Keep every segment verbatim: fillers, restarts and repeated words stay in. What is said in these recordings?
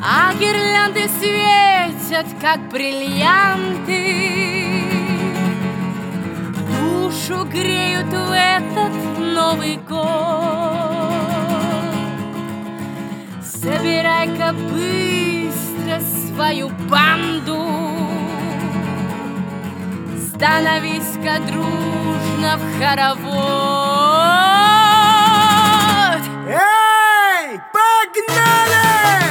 а гирлянды светят, как бриллианты, душу греют в этот Новый год. Собирай-ка быстро свою банду, становись-ка дружно в хоровод. Эй, погнали!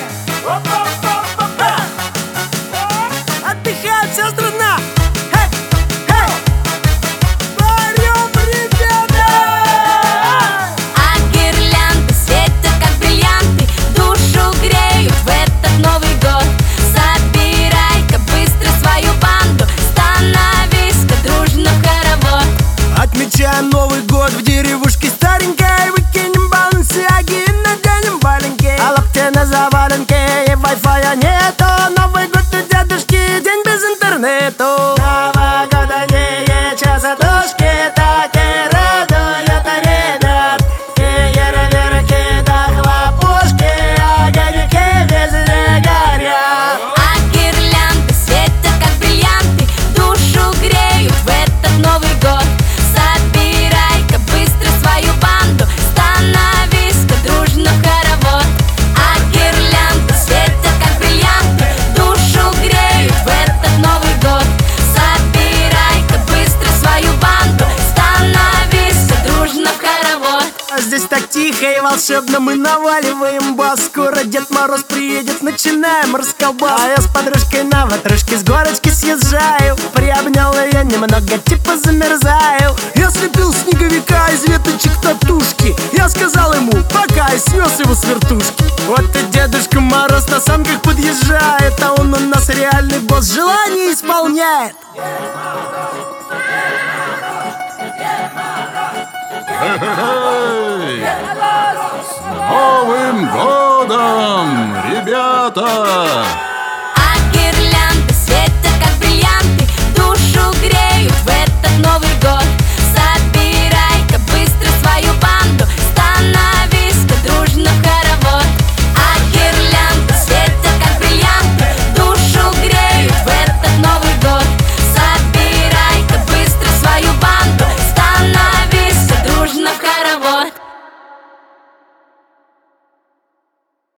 Отдыхает вся страна! Эй, эй! Поем, ребята! А гирлянды светят, как бриллианты, душу греют в этот Новый год. Собирай-ка быстро свою банду, становись-ка дружно в хоровод. Отмечаем Новый год в деревушке старенькой, выкинем балансиаги и наденем валенки, а лапти на заваленке, и вай-фая нету. Новый год у дедушки, день без интернету. Новогодние часатушки так и радуют ребят. Фейерверки да хлопушки, огоньки везде горят. А гирлянды светят, как бриллианты, душу греют в этот Новый год. Собирай-ка быстро свою банду, становись-ка дружно в хоровод. А гирлянды светят, как бриллианты, душу греют в этот Новый год. Собирай-ка быстро свою банду, становись-ка дружно в хоровод. А здесь так тихо и волшебно, мы наваливаем бас. Скоро Дед Мороз приедет, начинаем расколбас. А я с подружкой на ватрушке с горочки съезжаю. Приобнял ее немного, типа замерзаю. Я слепил снеговика из веточек татушки. Я сказал ему пока и снес его с вертушки. Вот и Дедушка Мороз на санках подъезжает, а он у нас реальный босс, желание исполняет. Эй! С Новым годом, ребята!